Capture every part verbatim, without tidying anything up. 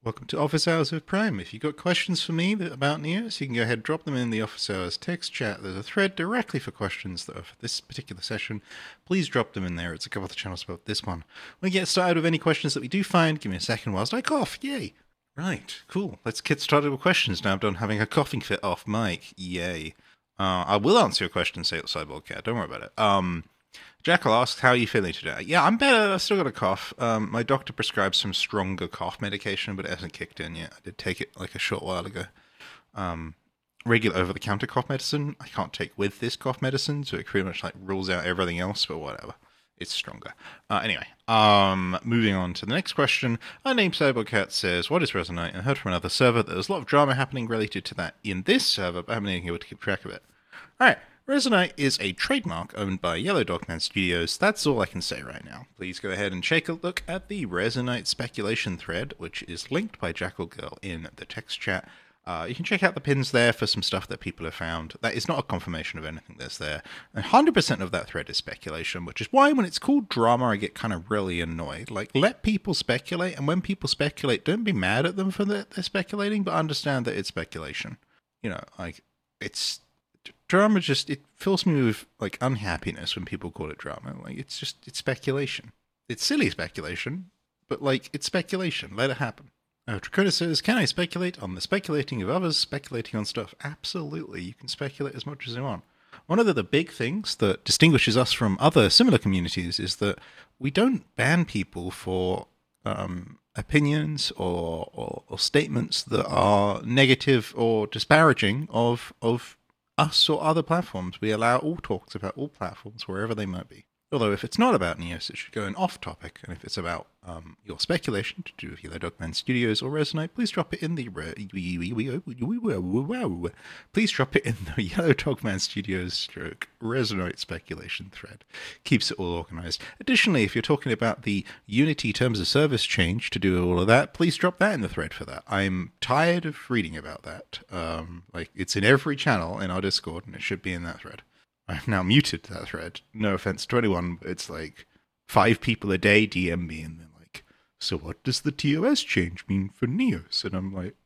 Welcome to Office Hours with Prime. If you've got questions for me that- about Neos, you can go ahead and drop them in the Office Hours text chat. There's a thread directly for questions that are for this particular session. Please drop them in there. It's a couple of the channels about this one. When we get started with any questions that we do find, give me a second whilst I cough. Yay! Right, cool. Let's get started with questions now. I'm done having a coughing fit off mic. Yay. Uh, I will answer your question, say Cyborg Cat. Don't worry about it. Um... Jackal asks, how are you feeling today? Yeah, I'm better. I've still got a cough. Um, my doctor prescribed some stronger cough medication, but it hasn't kicked in yet. I did take it like a short while ago. Um, regular over-the-counter cough medicine, I can't take with this cough medicine, so it pretty much like rules out everything else, but whatever. It's stronger. Uh, anyway, um, moving on to the next question. Our name Cybercat says, what is Resonite? I heard from another server that there's a lot of drama happening related to that in this server, but I haven't been able to keep track of it. Alright. Resonite is a trademark owned by Yellow Dog Man Studios. That's all I can say right now. Please go ahead and take a look at the Resonite speculation thread, which is linked by Jackal Girl in the text chat. Uh, you can check out the pins there for some stuff that people have found. That is not a confirmation of anything that's there. one hundred percent of that thread is speculation, which is why when it's called drama, I get kind of really annoyed. Like, let people speculate, and when people speculate, don't be mad at them for that they're speculating, but understand that it's speculation. You know, like, it's... Drama just, it fills me with, like, unhappiness when people call it drama. Like, it's just, it's speculation. It's silly speculation, but, like, it's speculation. Let it happen. Uh, Dracoda says, can I speculate on the speculating of others, speculating on stuff? Absolutely. You can speculate as much as you want. One of the, the big things that distinguishes us from other similar communities is that we don't ban people for um, opinions or, or, or statements that are negative or disparaging of of us or other platforms. We allow all talks about all platforms, wherever they might be. Although if it's not about Neos, it should go in off topic, and if it's about um, your speculation to do with Yellow Dog Man Studios or Resonate, please drop it in the please drop it in the Yellow Dog Man Studios stroke Resonate speculation thread. Keeps it all organized. Additionally, if you're talking about the Unity terms of service change to do all of that, please drop that in the thread for that. I'm tired of reading about that. Um, like, it's in every channel in our Discord, and it should be in that thread. I've now muted that thread. No offense to anyone, but it's like five people a day D M me, and they're like, so what does the T O S change mean for Neos? And I'm like,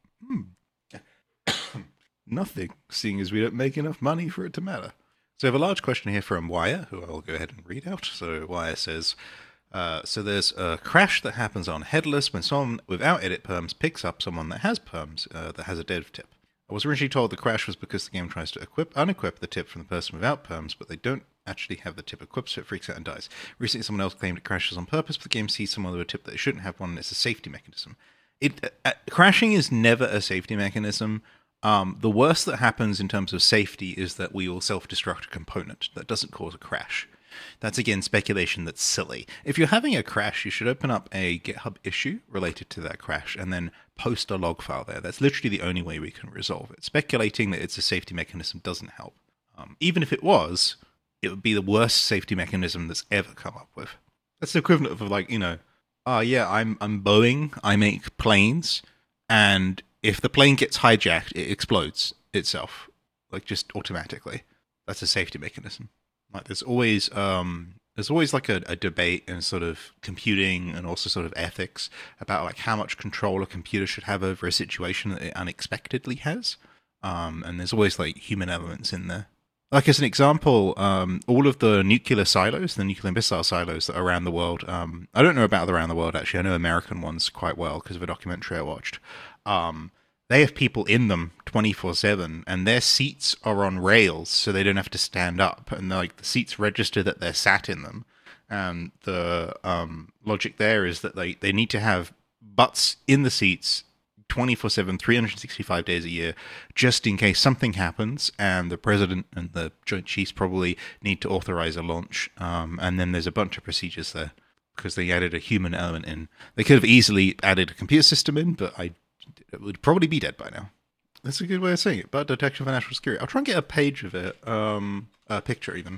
hmm, nothing, seeing as we don't make enough money for it to matter. So I have a large question here from Wire, who I'll go ahead and read out. So Wire says, uh, so there's a crash that happens on Headless when someone without edit perms picks up someone that has perms, uh, that has a dev tip. I was originally told the crash was because the game tries to equip, unequip the tip from the person without perms, but they don't actually have the tip equipped, so it freaks out and dies. Recently, someone else claimed it crashes on purpose, but the game sees someone with a tip that they shouldn't have one, and it's a safety mechanism. It uh, crashing is never a safety mechanism. Um, the worst that happens in terms of safety is that we will self-destruct a component. That doesn't cause a crash. That's, again, speculation that's silly. If you're having a crash, you should open up a GitHub issue related to that crash and then post a log file there. That's literally the only way we can resolve it. Speculating that it's a safety mechanism doesn't help. Um, even if it was, it would be the worst safety mechanism that's ever come up with. That's the equivalent of, like, you know, ah, uh, yeah, I'm, I'm Boeing, I make planes, and if the plane gets hijacked, it explodes itself, like, just automatically. That's a safety mechanism. Like, there's always um, there's always like a, a debate in sort of computing and also sort of ethics about like how much control a computer should have over a situation that it unexpectedly has. Um, and there's always like human elements in there. Like, as an example, um, all of the nuclear silos, the nuclear missile silos that are around the world, um, I don't know about around the world, actually. I know American ones quite well because of a documentary I watched. Um, they have people in them twenty-four seven, and their seats are on rails, so they don't have to stand up. And like the seats register that they're sat in them. And the um, logic there is that they, they need to have butts in the seats twenty-four seven, three hundred sixty-five days a year, just in case something happens, and the president and the Joint Chiefs probably need to authorize a launch. Um, and then there's a bunch of procedures there because they added a human element in. They could have easily added a computer system in, but I it would probably be dead by now. That's a good way of saying it. But detection for national security. I'll try and get a page of it, um, a picture even.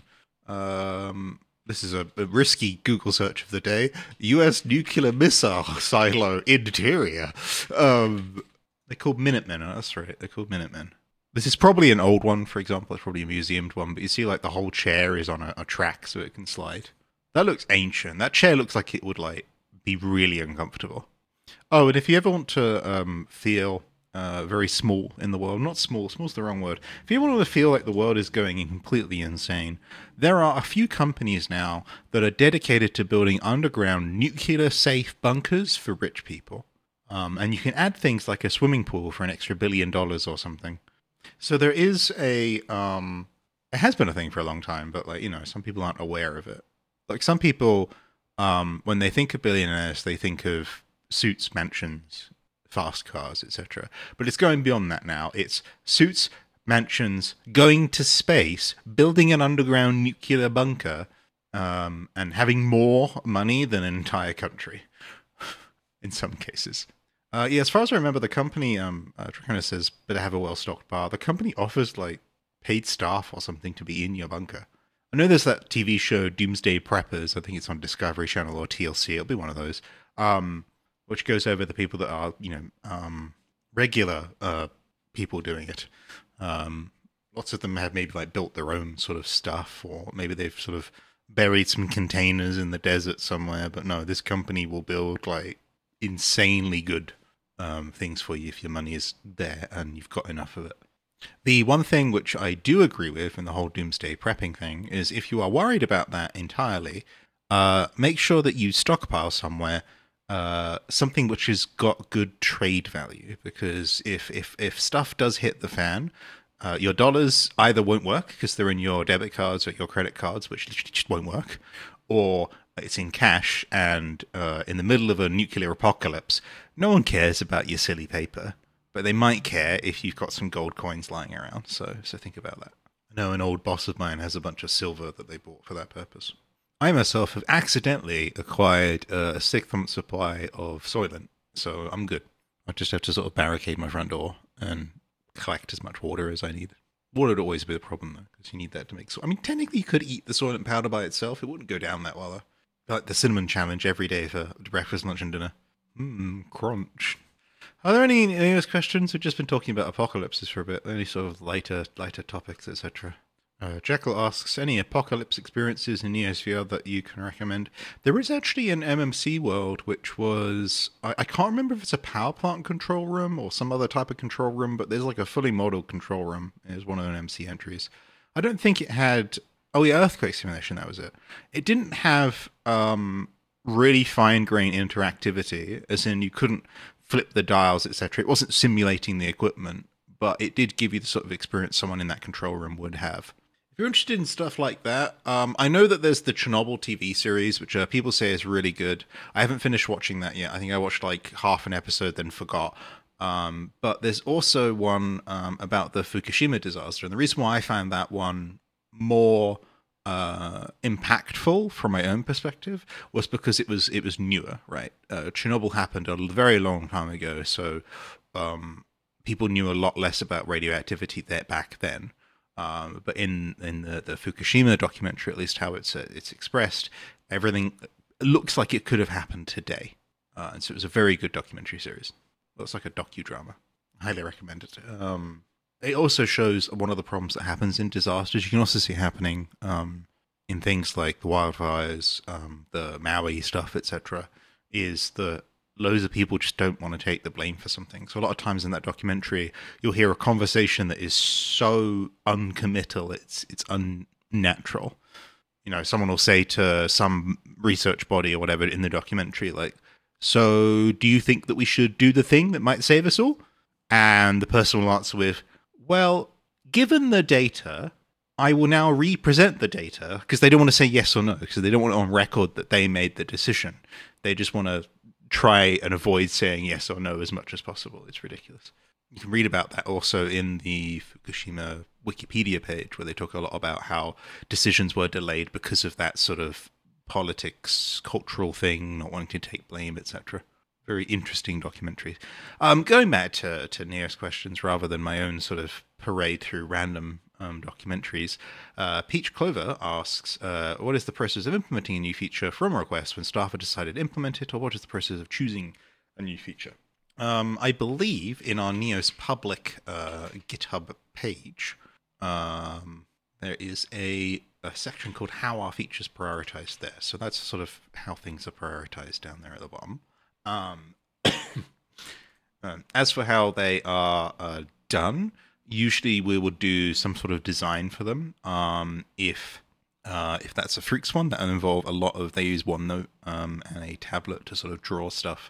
Um, this is a, a risky Google search of the day. U S nuclear missile silo interior. Um, they're called Minutemen. Oh, that's right. They're called Minutemen. This is probably an old one, for example. It's probably a museumed one. But you see, like, the whole chair is on a, a track so it can slide. That looks ancient. That chair looks like it would, like, be really uncomfortable. Oh, and if you ever want to um, feel uh, very small in the world, not small, small's the wrong word. If you want to feel like the world is going completely insane, there are a few companies now that are dedicated to building underground nuclear safe bunkers for rich people. Um, and you can add things like a swimming pool for an extra billion dollars or something. So there is a, um, it has been a thing for a long time, but like, you know, some people aren't aware of it. Like some people, um, when they think of billionaires, they think of suits, mansions, fast cars, et cetera. But it's going beyond that now. It's suits, mansions, going to space, building an underground nuclear bunker, um, and having more money than an entire country in some cases. Uh, yeah, as far as I remember, the company, um, uh, kind of says, better have a well stocked bar. The company offers like paid staff or something to be in your bunker. I know there's that T V show Doomsday Preppers. I think it's on Discovery Channel or T L C. It'll be one of those, um, which goes over the people that are, you know, um, regular uh, people doing it. Um, lots of them have maybe like built their own sort of stuff, or maybe they've sort of buried some containers in the desert somewhere. But no, this company will build like insanely good um, things for you if your money is there and you've got enough of it. The one thing which I do agree with in the whole doomsday prepping thing is if you are worried about that entirely, uh, make sure that you stockpile somewhere uh, something which has got good trade value. Because if if if stuff does hit the fan, uh, your dollars either won't work because they're in your debit cards or your credit cards, which just won't work, or it's in cash. And uh, in the middle of a nuclear apocalypse, no one cares about your silly paper, but they might care if you've got some gold coins lying around. So, so think about that. I know an old boss of mine has a bunch of silver that they bought for that purpose. I myself have accidentally acquired a six month supply of Soylent, so I'm good. I just have to sort of barricade my front door and collect as much water as I need. Water would always be the problem, though, because you need that to make. So- I mean, technically, you could eat the Soylent powder by itself. It wouldn't go down that well, though. Like the cinnamon challenge every day for breakfast, lunch, and dinner. Mmm, crunch. Are there any any other questions? We've just been talking about apocalypses for a bit. Any sort of lighter lighter topics, et cetera. Uh, Jekyll asks, any apocalypse experiences in Neosphere that you can recommend? There is actually an M M C world, which was, I, I can't remember if it's a power plant control room or some other type of control room, but there's like a fully modeled control room as one of the M M C entries. I don't think it had, oh yeah, earthquake simulation, that was it. It didn't have um, really fine grained interactivity, as in you couldn't flip the dials, et cetera. It wasn't simulating the equipment, but it did give you the sort of experience someone in that control room would have. If you're interested in stuff like that, um, I know that there's the Chernobyl T V series, which uh, people say is really good. I haven't finished watching that yet. I think I watched like half an episode, then forgot. Um, but there's also one um, about the Fukushima disaster, and the reason why I found that one more uh, impactful from my own perspective was because it was it was newer, right? Uh, Chernobyl happened a very long time ago, so um, people knew a lot less about radioactivity there back then. Um, but in in the, the Fukushima documentary, at least how it's uh, it's expressed, everything looks like it could have happened today. Uh, and so it was a very good documentary series. Looks like a docudrama. Highly recommend it. Um, it also shows one of the problems that happens in disasters. You can also see happening um, in things like the wildfires, um, the Maui stuff, et cetera. Is that loads of people just don't want to take the blame for something. So a lot of times in that documentary, you'll hear a conversation that is so uncommittal, it's it's unnatural. You know, someone will say to some research body or whatever in the documentary, like, so do you think that we should do the thing that might save us all? And the person will answer with, well, given the data, I will now re-present the data, because they don't want to say yes or no, because they don't want it on record that they made the decision. They just want to try and avoid saying yes or no as much as possible. It's ridiculous. You can read about that also in the Fukushima Wikipedia page, where they talk a lot about how decisions were delayed because of that sort of politics, cultural thing, not wanting to take blame, et cetera. Very interesting documentary. Um, going back to, to Neo's questions rather than my own sort of parade through random um, documentaries, uh, Peach Clover asks, uh, what is the process of implementing a new feature from a request when staff have decided to implement it, or what is the process of choosing a new feature? Um, I believe in our Neos public uh, GitHub page, um, there is a, a section called How Are Features Prioritized there. So that's sort of how things are prioritized down there at the bottom. Um, Um, as for how they are uh, done, usually we would do some sort of design for them. Um, if uh, if that's a Freaks one, that will involve a lot of, they use OneNote um, and a tablet to sort of draw stuff.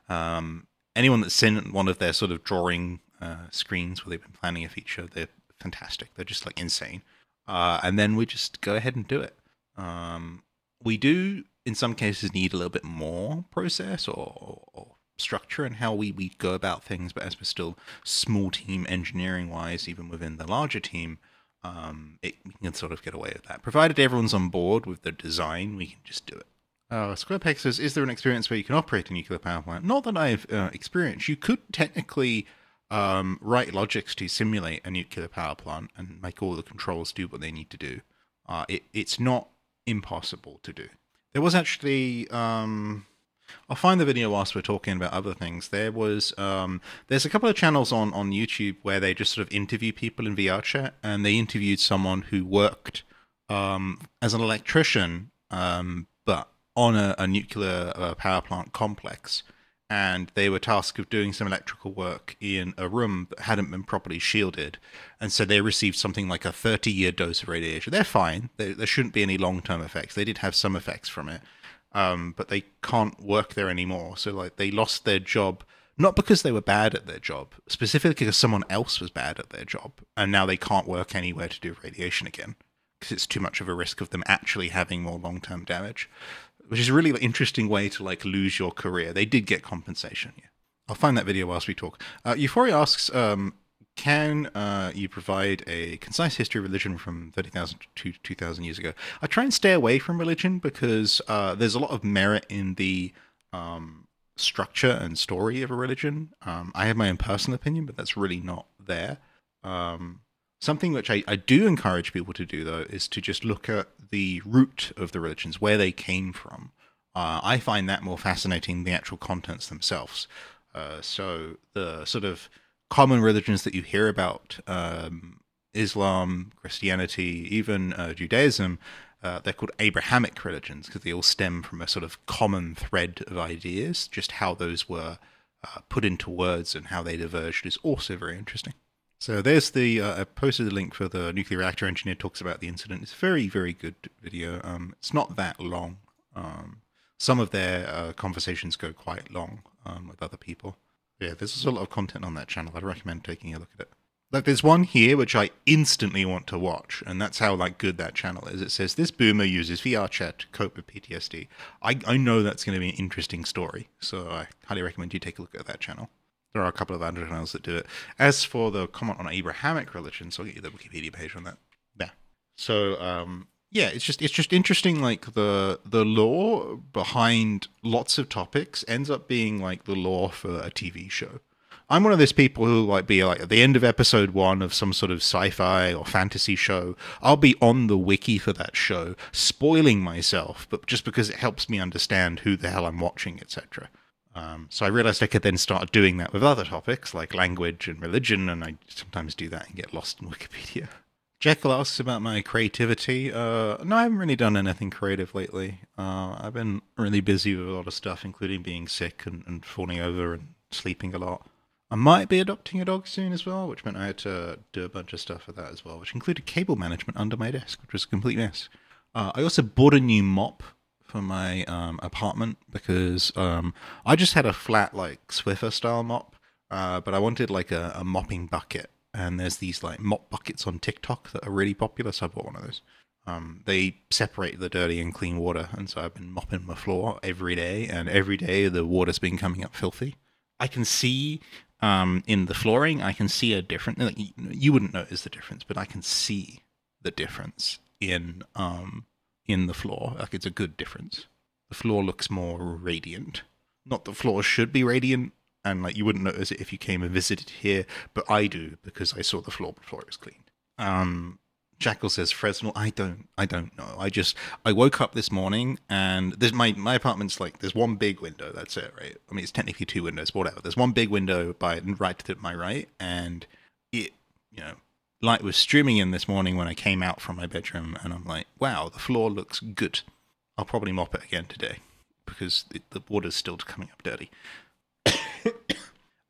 Um, anyone that's seen one of their sort of drawing uh, screens where they've been planning a feature, they're fantastic. They're just like insane. Uh, and then we just go ahead and do it. Um, we do, in some cases, need a little bit more process or, or structure and how we, we go about things, but as we're still small team engineering wise, even within the larger team, um, it, we can sort of get away with that. Provided everyone's on board with the design, we can just do it. Uh, SquarePeg says, is there an experience where you can operate a nuclear power plant? Not that I've uh, experienced. You could technically um, write logics to simulate a nuclear power plant and make all the controls do what they need to do. Uh, it, it's not impossible to do. There was actually... Um, I'll find the video whilst we're talking about other things. There was, um, there's a couple of channels on, on YouTube where they just sort of interview people in V R chat, and they interviewed someone who worked um, as an electrician, um, but on a, a nuclear uh, power plant complex, and they were tasked with doing some electrical work in a room that hadn't been properly shielded, and so they received something like a thirty-year dose of radiation. They're fine. They, there shouldn't be any long-term effects. They did have some effects from it. Um, but they can't work there anymore. So like they lost their job, not because they were bad at their job, specifically because someone else was bad at their job, and now they can't work anywhere to do radiation again because it's too much of a risk of them actually having more long-term damage, which is a really interesting way to like lose your career. They did get compensation. Yeah, I'll find that video whilst we talk. Uh, Euphoria asks, um, can uh, you provide a concise history of religion from thirty thousand to two thousand years ago? I try and stay away from religion because uh, there's a lot of merit in the um, structure and story of a religion. Um, I have my own personal opinion, but that's really not there. Um, something which I, I do encourage people to do, though, is to just look at the root of the religions, where they came from. Uh, I find that more fascinating than the actual contents themselves. Uh, so the sort of common religions that you hear about, um, Islam, Christianity, even uh, Judaism, uh, they're called Abrahamic religions because they all stem from a sort of common thread of ideas. Just how those were uh, put into words and how they diverged is also very interesting. So there's the, uh, I posted the link for the nuclear reactor engineer talks about the incident. It's a very, very good video. Um, it's not that long. Um, some of their uh, conversations go quite long um, with other people. Yeah, there's a lot of content on that channel. I'd recommend taking a look at it. Like, there's one here which I instantly want to watch, and that's how like good that channel is. It says this boomer uses V R chat to cope with P T S D. I I know that's going to be an interesting story, so I highly recommend you take a look at that channel. There are a couple of other channels that do it. As for the comment on Abrahamic religions, I'll get you the Wikipedia page on that. Yeah. So um, yeah, it's just it's just interesting. Like the the lore behind lots of topics ends up being like the lore for a T V show. I'm one of those people who like be like at the end of episode one of some sort of sci-fi or fantasy show, I'll be on the wiki for that show, spoiling myself, but just because it helps me understand who the hell I'm watching, et cetera. Um, so I realized I could then start doing that with other topics like language and religion, and I sometimes do that and get lost in Wikipedia. Jekyll asks about my creativity. Uh, no, I haven't really done anything creative lately. Uh, I've been really busy with a lot of stuff, including being sick and, and falling over and sleeping a lot. I might be adopting a dog soon as well, which meant I had to do a bunch of stuff for that as well, which included cable management under my desk, which was a complete mess. Uh, I also bought a new mop for my um, apartment because um, I just had a flat, like, Swiffer-style mop, uh, but I wanted, like, a, a mopping bucket. And there's these, like, mop buckets on TikTok that are really popular, so I bought one of those. Um, they separate the dirty and clean water, and so I've been mopping my floor every day, and every day the water's been coming up filthy. I can see um, in the flooring, I can see a difference. Like, you, you wouldn't notice the difference, but I can see the difference in um, in the floor. Like, it's a good difference. The floor looks more radiant. Not that floors should be radiant, and like you wouldn't notice it if you came and visited here, but I do because I saw the floor before it was cleaned. Um, Jackal says Fresnel. I don't. I don't know. I just. I woke up this morning and there's my my apartment's like there's one big window. That's it, right? I mean, it's technically two windows, but whatever. There's one big window by right to my right, and it, you know, light was streaming in this morning when I came out from my bedroom, and I'm like, wow, the floor looks good. I'll probably mop it again today because it, the water's still coming up dirty.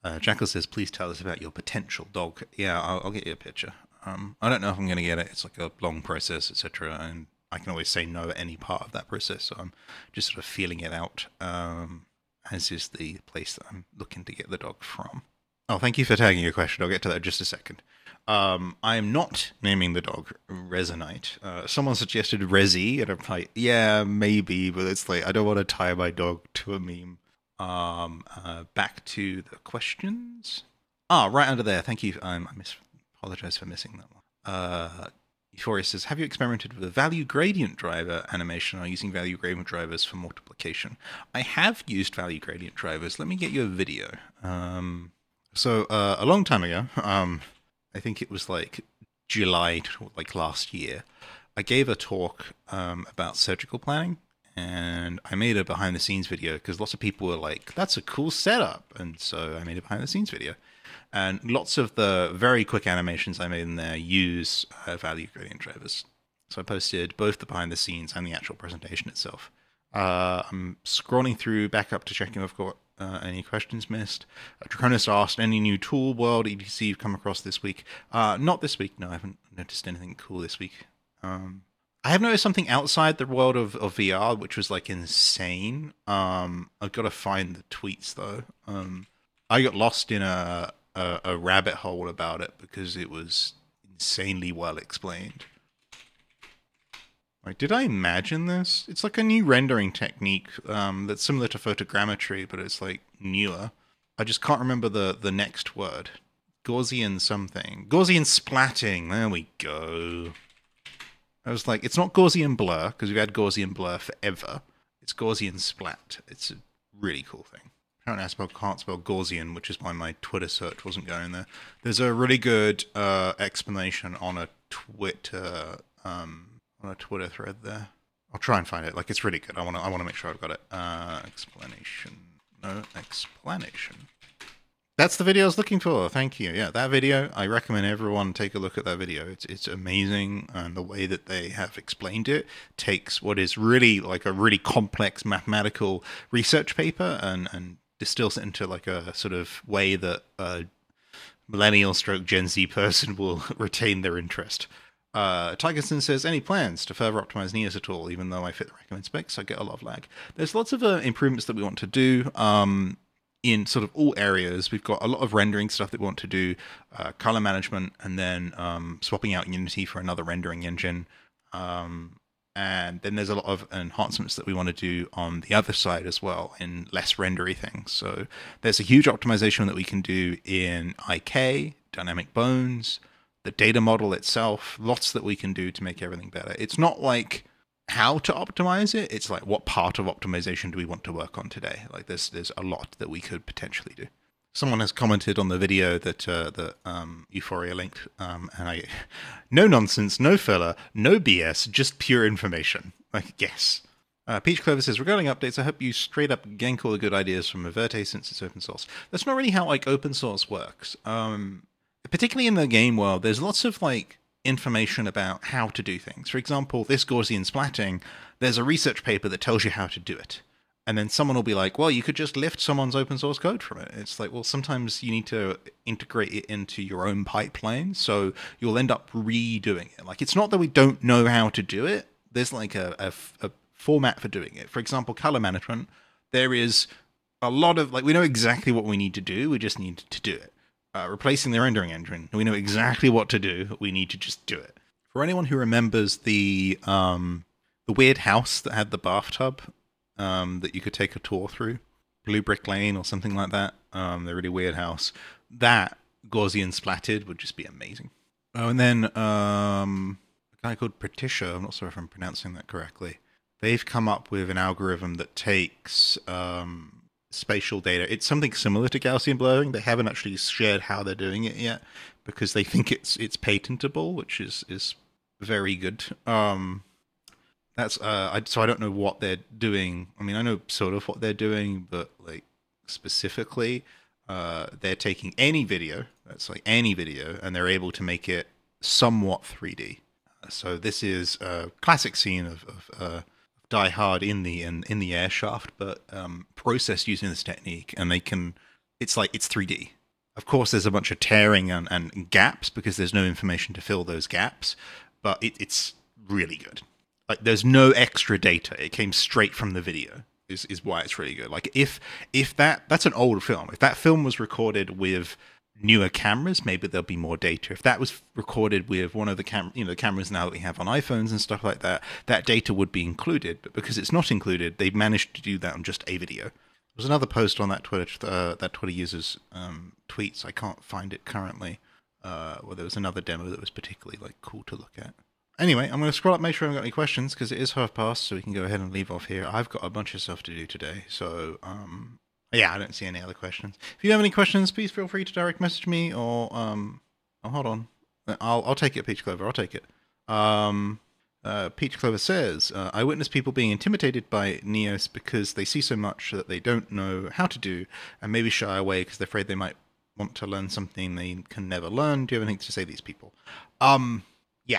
Uh, Jackal says, please tell us about your potential dog. Yeah, I'll, I'll get you a picture. Um, I don't know if I'm going to get it. It's like a long process, et cetera. And I can always say no at any part of that process. So I'm just sort of feeling it out, um, as is the place that I'm looking to get the dog from. Oh, thank you for tagging your question. I'll get to that in just a second. Um, I am not naming the dog Resonite. Uh, someone suggested Resi, and I'm like, yeah, maybe, but it's like, I don't want to tie my dog to a meme. Um, uh, back to the questions. Ah, right under there. Thank you. Um, I miss, apologize for missing that one. Uh, Euphoria says, have you experimented with a value gradient driver animation or using value gradient drivers for multiplication? I have used value gradient drivers. Let me get you a video. Um, so, uh, a long time ago, um, I think it was like July, like last year, I gave a talk, um, about surgical planning. And I made a behind the scenes video because lots of people were like, that's a cool setup. And so I made a behind the scenes video. And lots of the very quick animations I made in there use uh, value gradient drivers. So I posted both the behind the scenes and the actual presentation itself. Uh, I'm scrolling through back up to checking if I've got uh, any questions missed. Uh, Draconis asked, any new tool world E D C you've come across this week? Uh, not this week. No, I haven't noticed anything cool this week. Um, I have noticed something outside the world of, of V R, which was like insane. Um, I've got to find the tweets though. Um, I got lost in a, a a rabbit hole about it because it was insanely well explained. Like, did I imagine this? It's like a new rendering technique um, that's similar to photogrammetry, but it's like newer. I just can't remember the the next word. Gaussian something. Gaussian splatting. There we go. I was like, it's not Gaussian blur, because we've had Gaussian blur forever. It's Gaussian splat. It's a really cool thing. Apparently I spell, can't spell Gaussian, which is why my Twitter search wasn't going there. There's a really good uh, explanation on a Twitter um, on a Twitter thread there. I'll try and find it. Like, it's really good. I want to I want to make sure I've got it. Uh, explanation. No, explanation. That's the video I was looking for. Thank you. Yeah, that video, I recommend everyone take a look at that video. It's it's amazing, and the way that they have explained it takes what is really like a really complex mathematical research paper and, and distills it into like a sort of way that a millennial stroke Gen Z person will retain their interest. Uh, Tigerson says, any plans to further optimize Neos at all? Even though I fit the recommend specs, I get a lot of lag. There's lots of uh, improvements that we want to do. Um, in sort of all areas. We've got a lot of rendering stuff that we want to do, uh, color management, and then um, swapping out Unity for another rendering engine. Um, and then there's a lot of enhancements that we want to do on the other side as well in less rendery things. So there's a huge optimization that we can do in I K, Dynamic Bones, the data model itself, lots that we can do to make everything better. It's not like how to optimize it, it's like what part of optimization do we want to work on today. Like there's there's a lot that we could potentially do. Someone has commented on the video that uh, that um, Euphoria linked, um, and I, no nonsense, no filler, no B S, just pure information. Like, yes. Uh, Peach Clover says, regarding updates, I hope you straight up gank all the good ideas from Averte since it's open source. That's not really how like open source works. Um, particularly in the game world, there's lots of like information about how to do things. For example, this Gaussian splatting, there's a research paper that tells you how to do it. And then someone will be like, well, you could just lift someone's open source code from it. It's like, well, sometimes you need to integrate it into your own pipeline, so you'll end up redoing it. Like, it's not that we don't know how to do it. There's like a, a, a format for doing it. For example, color management, there is a lot of, like, we know exactly what we need to do. We just need to do it. Uh, replacing the rendering engine, we know exactly what to do. We need to just do it. For anyone who remembers the um, the weird house that had the bathtub um, that you could take a tour through, Blue Brick Lane or something like that, um, the really weird house, that Gaussian splatted would just be amazing. Oh, and then um, a guy called Patricia, I'm not sure if I'm pronouncing that correctly, they've come up with an algorithm that takes Um, spatial data. It's something similar to Gaussian blurring. They haven't actually shared how they're doing it yet because they think it's it's patentable, which is is very good. Um, that's uh, I, so I don't know what they're doing. I mean, I know sort of what they're doing, but like specifically, uh, they're taking any video, that's like any video, and they're able to make it somewhat three D. Uh, so this is a classic scene of, of uh, Die Hard in the in, in the air shaft, but um, processed using this technique, and they can. It's like it's three D. Of course, there's a bunch of tearing and, and gaps because there's no information to fill those gaps, but it, it's really good. Like, there's no extra data. It came straight from the video. Is is why it's really good. Like, if if that that's an old film. If that film was recorded with newer cameras, maybe there'll be more data. If that was recorded with one of the cam, you know, the cameras now that we have on iPhones and stuff like that, that data would be included. But because it's not included, they've managed to do that on just a video. There was another post on that Twitter uh, that Twitter user's um, tweets. I can't find it currently. Uh, well, there was another demo that was particularly like cool to look at. Anyway, I'm going to scroll up, make sure I haven't got any questions, because it is half past, so we can go ahead and leave off here. I've got a bunch of stuff to do today, so, um, yeah, I don't see any other questions. If you have any questions, please feel free to direct message me, or, um, oh, hold on. I'll I'll take it, Peach Clover, I'll take it. Um, uh, Peach Clover says, uh, I witness people being intimidated by Neos because they see so much that they don't know how to do, and maybe shy away because they're afraid they might want to learn something they can never learn. Do you have anything to say to these people? Um, yeah.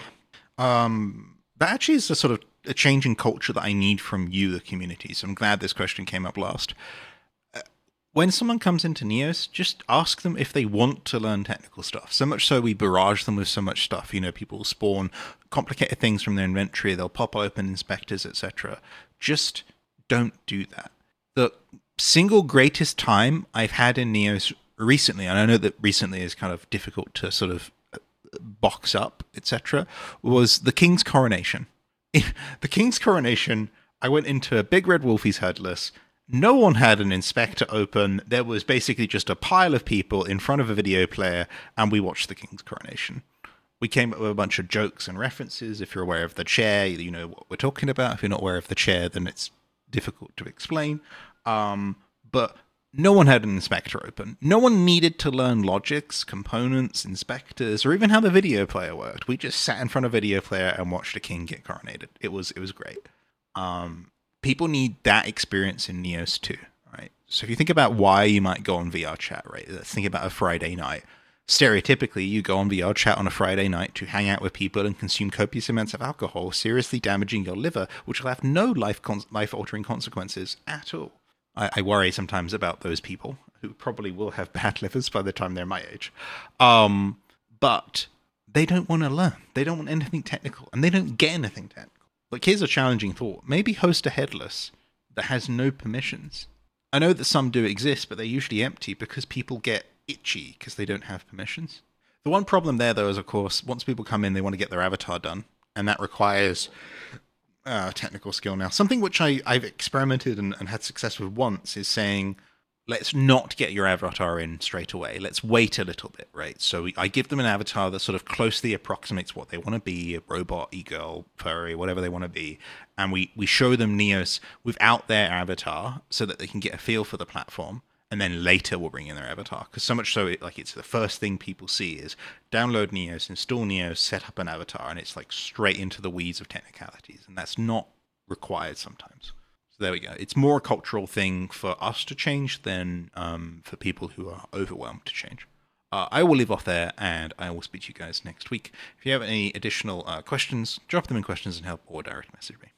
Um, that actually is a sort of a change in culture that I need from you, the community. So I'm glad this question came up last. Uh, when someone comes into Neos, just ask them if they want to learn technical stuff. So much so we barrage them with so much stuff. You know, people spawn complicated things from their inventory. They'll pop open inspectors, et cetera. Just don't do that. The single greatest time I've had in Neos recently, and I know that recently is kind of difficult to sort of box up, et cetera, was the King's Coronation. The King's Coronation, I went into a Big Red Wolfie's headless. No one had an inspector open. There was basically just a pile of people in front of a video player, and we watched the King's Coronation. We came up with a bunch of jokes and references. If you're aware of the chair, you know what we're talking about. If you're not aware of the chair, then it's difficult to explain. Um, but no one had an inspector open. No one needed to learn logics, components, inspectors, or even how the video player worked. We just sat in front of a video player and watched a king get coronated. It was it was great. Um, people need that experience in Neos too, right? So if you think about why you might go on V R chat, right? Let's think about a Friday night. Stereotypically, you go on V R chat on a Friday night to hang out with people and consume copious amounts of alcohol, seriously damaging your liver, which will have no life con- life-altering consequences at all. I worry sometimes about those people who probably will have bad livers by the time they're my age. Um, but they don't want to learn. They don't want anything technical, and they don't get anything technical. Like, here's a challenging thought. Maybe host a headless that has no permissions. I know that some do exist, but they're usually empty because people get itchy because they don't have permissions. The one problem there, though, is, of course, once people come in, they want to get their avatar done, and that requires Uh, technical skill. Now, something which I, I've experimented and, and had success with once is saying, let's not get your avatar in straight away. Let's wait a little bit, right? So we, I give them an avatar that sort of closely approximates what they want to be, a robot, e-girl, furry, whatever they want to be. And we, we show them Neos without their avatar so that they can get a feel for the platform. And then later we'll bring in their avatar. Because so much so, it, like, it's the first thing people see is download Neos, install Neos, set up an avatar, and it's like straight into the weeds of technicalities. And that's not required sometimes. So there we go. It's more a cultural thing for us to change than um, for people who are overwhelmed to change. Uh, I will leave off there, and I will speak to you guys next week. If you have any additional uh, questions, drop them in questions and help, or direct message me.